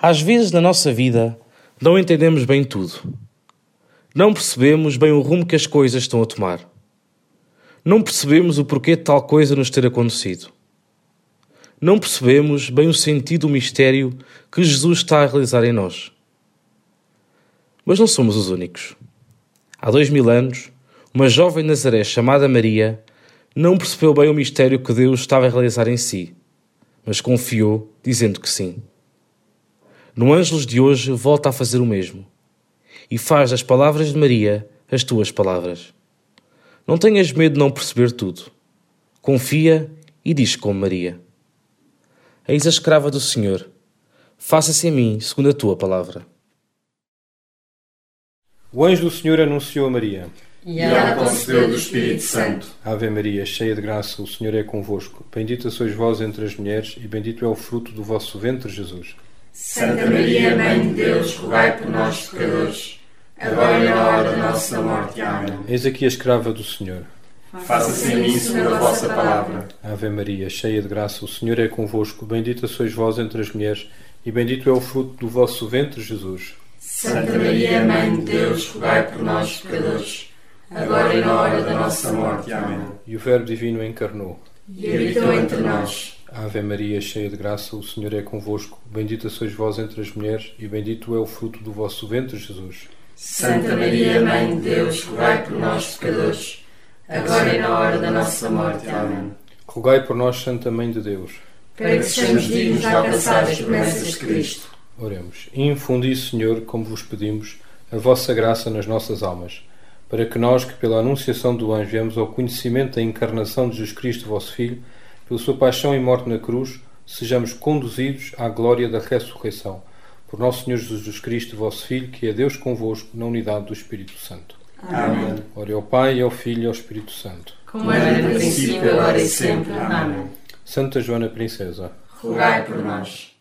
Às vezes na nossa vida não entendemos bem tudo. Não percebemos bem o rumo que as coisas estão a tomar. Não percebemos o porquê de tal coisa nos ter acontecido. Não percebemos bem o sentido do mistério que Jesus está a realizar em nós. Mas não somos os únicos. Há 2000 anos, uma jovem de Nazaré chamada Maria não percebeu bem o mistério que Deus estava a realizar em si, mas confiou, dizendo que sim. No Ângelos de hoje volta a fazer o mesmo e faz das palavras de Maria as tuas palavras. Não tenhas medo de não perceber tudo. Confia e diz como Maria: Eis a escrava do Senhor, faça-se em mim segundo a tua palavra. O anjo do Senhor anunciou a Maria. E ela concebeu do Espírito Santo. Ave Maria, cheia de graça, o Senhor é convosco. Bendita sois vós entre as mulheres, e bendito é o fruto do vosso ventre, Jesus. Santa Maria, Mãe de Deus, rogai por nós, pecadores, agora e na hora da nossa morte. Amém. Eis aqui a escrava do Senhor. Faça-se em mim segundo a vossa palavra. Ave Maria, cheia de graça, o Senhor é convosco. Bendita sois vós entre as mulheres, e bendito é o fruto do vosso ventre, Jesus. Santa Maria, Mãe de Deus, rogai por nós, pecadores, agora e na hora da nossa morte. Amém. E o Verbo Divino encarnou. E habitou entre nós. Ave Maria, cheia de graça, o Senhor é convosco. Bendita sois vós entre as mulheres, e bendito é o fruto do vosso ventre, Jesus. Santa Maria, Mãe de Deus, rogai por nós, pecadores, agora e na hora da nossa morte. Amém. Rogai por nós, Santa Mãe de Deus, para que sejamos dignos de alcançar as promessas de Cristo. Oremos. Infundi, Senhor, como vos pedimos, a vossa graça nas nossas almas, para que nós, que pela anunciação do anjo viemos ao conhecimento da encarnação de Jesus Cristo, vosso Filho, pela sua paixão e morte na cruz, sejamos conduzidos à glória da ressurreição. Por nosso Senhor Jesus Cristo, vosso Filho, que é Deus convosco, na unidade do Espírito Santo. Amém. Ore ao Pai, ao Filho e ao Espírito Santo. Como era no princípio, agora e sempre. Amém. Santa Joana Princesa, rogai por nós.